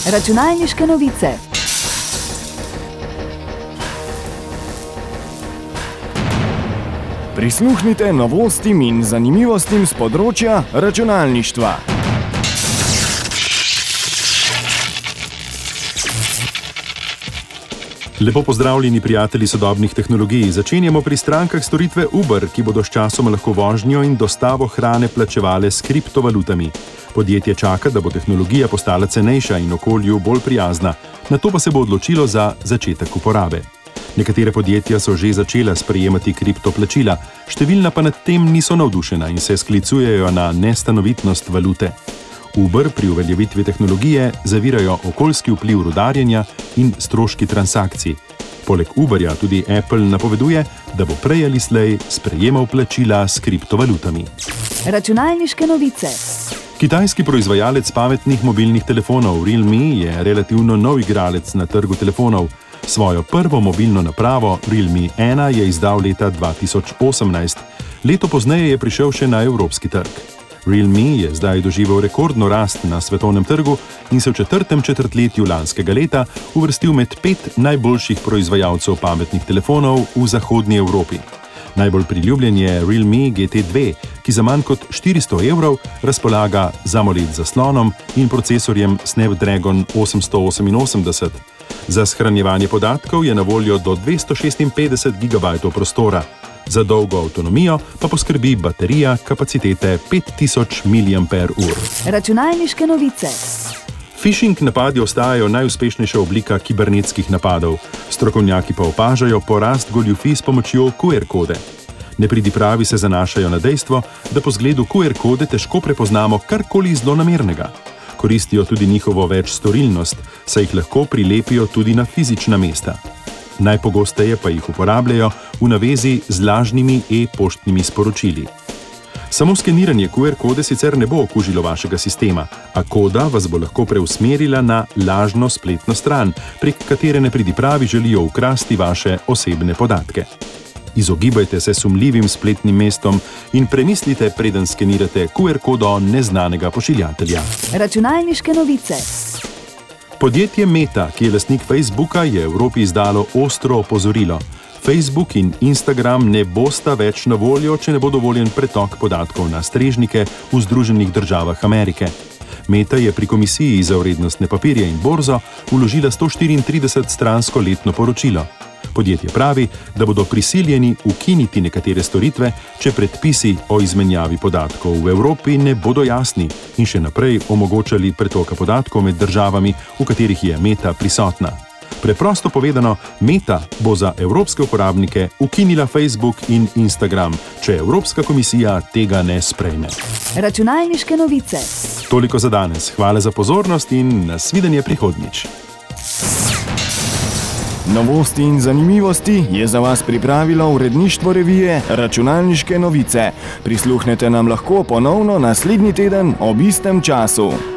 Računalniške novice. Prisluhnite novostim in zanimivostim z področja računalništva. Lepo pozdravljeni prijatelji sodobnih tehnologij. Začenjamo pri strankah storitve Uber, ki bodo sčasoma lahko vožnjo in dostavo hrane plačevale s kriptovalutami. Podjetje čaka, da bo tehnologija postala cenejša in okolju bolj prijazna, nato pa se bo odločilo za začetek uporabe. Nekatere podjetja so že začela sprejemati kriptoplačila, številna pa nad tem niso navdušena in se sklicujejo na nestanovitnost valute. Uber pri uveljavitvi tehnologije zavirajo okoljski vpliv rudarjenja in stroški transakcij. Poleg Uberja tudi Apple napoveduje, da bo prej ali slej sprejemal plačila s kriptovalutami. Računalniške novice. Kitajski proizvajalec pametnih mobilnih telefonov Realme je relativno nov igralec na trgu telefonov. Svojo prvo mobilno napravo Realme 1 je izdal leta 2018. Leto pozneje je prišel še na evropski trg. Realme je zdaj doživel rekordno rast na svetovnem trgu in se v četrtem četrtletju lanskega leta uvrstil med 5 najboljših proizvajalcev pametnih telefonov v zahodnji Evropi. Najbolj priljubljen je Realme GT2, ki za manj kot 400 evrov razpolaga z AMOLED zaslonom in procesorjem Snapdragon 888. Za shranjevanje podatkov je na voljo do 256 GB prostora. Za dolgo avtonomijo pa poskrbi baterija kapacitete 5000 mAh. Računalniške novice. Phishing napadi ostajajo najuspešnejša oblika kibernetskih napadov. Strokovnjaki pa opažajo porast goljufij s pomočjo QR kode. Nepridipravi se zanašajo na dejstvo, da po zgledu QR kode težko prepoznamo karkoli zlonamernega. Koristijo tudi njihovo večstorilnost, saj jih lahko prilepijo tudi na fizična mesta. Najpogosteje pa jih uporabljajo v navezi z lažnimi e-poštnimi sporočili. Samo skeniranje QR kode sicer ne bo okužilo vašega sistema, a koda vas bo lahko preusmerila na lažno spletno stran, prek katere nepridipravi želijo ukrasti vaše osebne podatke. Izogibajte se sumljivim spletnim mestom in premislite, preden skenirate QR kodo neznanega pošiljatelja. Računalniške novice. Podjetje Meta, ki je lastnik Facebooka, je Evropi izdalo ostro opozorilo. Facebook in Instagram ne bosta več na voljo, če ne bo dovoljen pretok podatkov na strežnike v Združenih državah Amerike. Meta je pri Komisiji za vrednostne papirje in borzo vložila 134-stransko letno poročilo. Podjetje pravi, da bodo prisiljeni ukiniti nekatere storitve, če predpisi o izmenjavi podatkov v Evropi ne bodo jasni in še naprej omogočali pretoka podatkov med državami, v katerih je Meta prisotna. Preprosto povedano, Meta bo za evropske uporabnike ukinila Facebook in Instagram, če Evropska komisija tega ne sprejme. Računalniške novice. Toliko za danes. Hvala za pozornost in nasvidenje prihodnjič. Novosti in zanimivosti je za vas pripravilo uredništvo revije Računalniške novice. Prisluhnete nam lahko ponovno naslednji teden ob istem času.